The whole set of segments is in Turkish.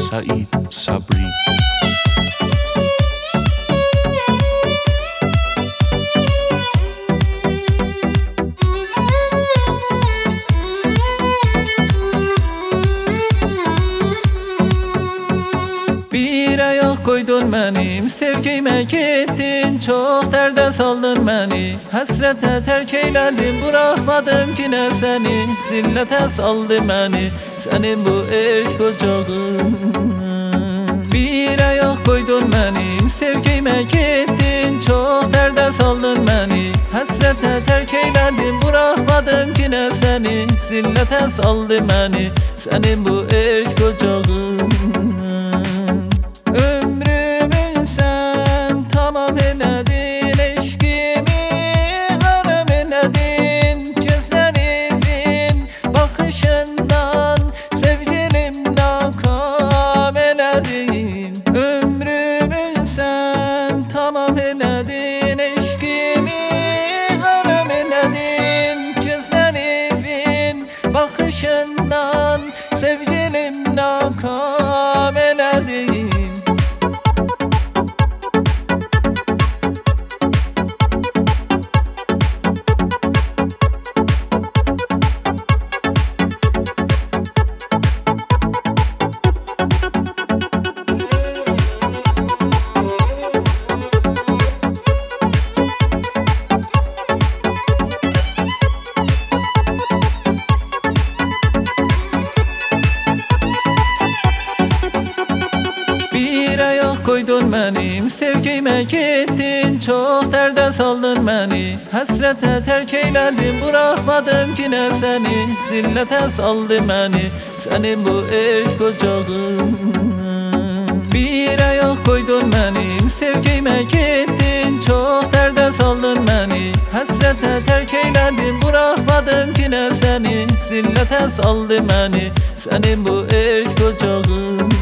Said Sabri. Bir ayak koydun benim sevgime gittin, çok derde saldın beni. Hasrete terk eyledim, bırakmadım yine seni. Zillete saldı beni senin bu eşk ocağın. Bir ayak koydun benim sevgime gittin, çok derde saldın beni. Hasrete terk eyledim, bırakmadım yine seni. Zillete saldı beni senin bu eşk ocağın. Ömrümün sen tamam eyledin, eşkimi haram eyledin. Gözlerimin bakışından sevgilim nakam eyledin. Ömrümün sen tamam eyledin, eşkimi haram eyledin. Gözlerimin bakışından sevgilim nakam eyledin. Bir ayak koydun benim sevgime gittin, çok derde saldın beni. Hasrete terk eyledim, bırakmadım yine seni. Zillete saldı beni senin bu eşk ocağın. Bir ayak koydun benim sevgime gittin, çok derde saldın beni. Hasrete terk eyledim, bırakmadım yine seni. Zillete saldı beni senin bu eşk ocağın.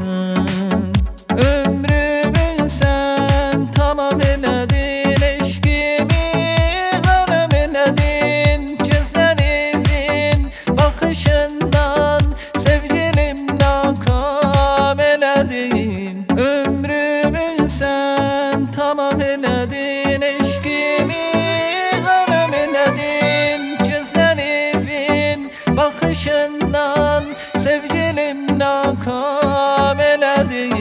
Ömrümün sen tamam eyledin, eşkimi haram eyledin. Gözlerimin bakışından sevgilim nakam eyledin. Ömrümün sen tamam eyledin, eşkimi haram eyledin. Gözlerimin bakışından sevgilim nakam eyledin.